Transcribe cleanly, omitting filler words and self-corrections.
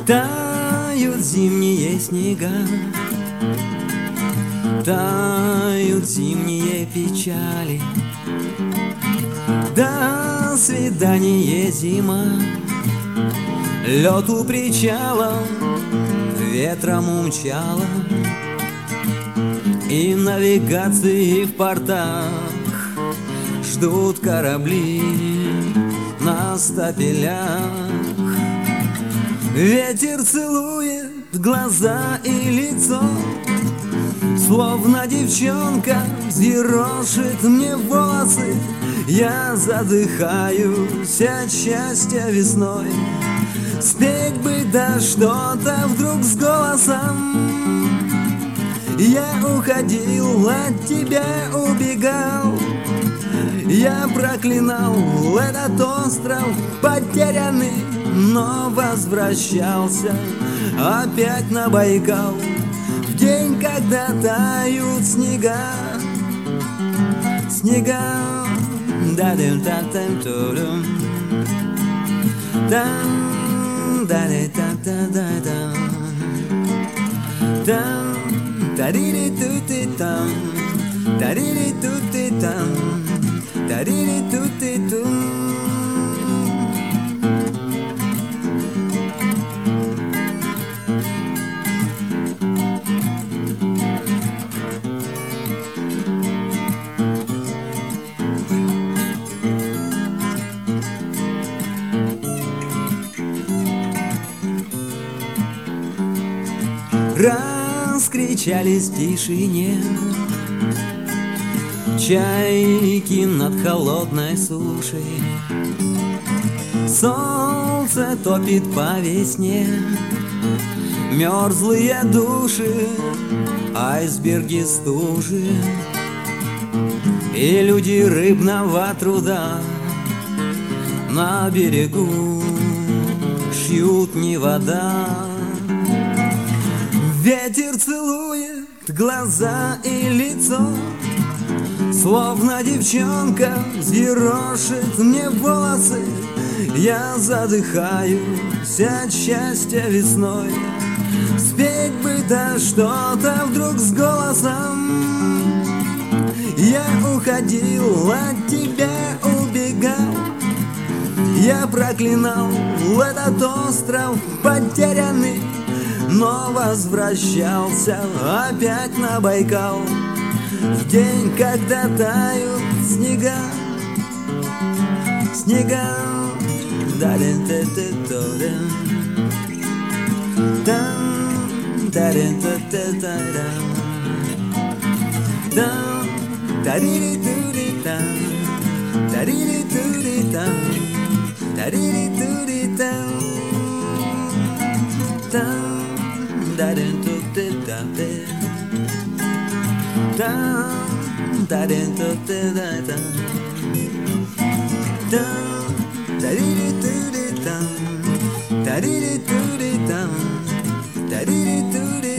Тают зимние снега, тают зимние печали. До свидания, зима. Лед у причала ветром умчала, и навигации в портах ждут корабли на стапелях. Ветер целует глаза и лицо, словно девчонка взъерошит мне волосы. Я задыхаюсь от счастья весной. Спеть бы да что-то вдруг с голосом. Я уходил, от тебя убегал. Я проклинал этот остров потерянный, но возвращался опять на Байкал. В день, когда тают снега, снега, да-дым-та-там-турум, там, да-да-та-та-да-дам, там, тари-ри-ту-ти-там, тари-ри-ту-ти-там, тари-ри-ту-ти-тум. Раскричались в тишине чайки над холодной сушей. Солнце топит по весне мерзлые души, айсберги стужи, и люди рыбного труда на берегу шьют не вода. Ветер целует глаза и лицо, словно девчонка взъерошит мне волосы. Я задыхаюсь от счастья весной. Спеть бы да что-то вдруг с голосом. Я уходил, от тебя убегал. Я проклинал этот остров потерянный, но возвращался опять на Байкал. В день, когда тают снега, снега, да-да-да-да-да-дам, там, да-да-да-да-да-дам, там, тари-ри-ту-ри-там, тари-ри-ту-ри-там, тари-ри-ту-ри-там, там. Da-dum-dum-dum-dum-dum. Da-dum-dum-dum-dum-dum. Da-dee-dee-doo-dee-dum. Da-dee-dee-doo-dee-dum. Da-dee-dee-doo-dee-dum.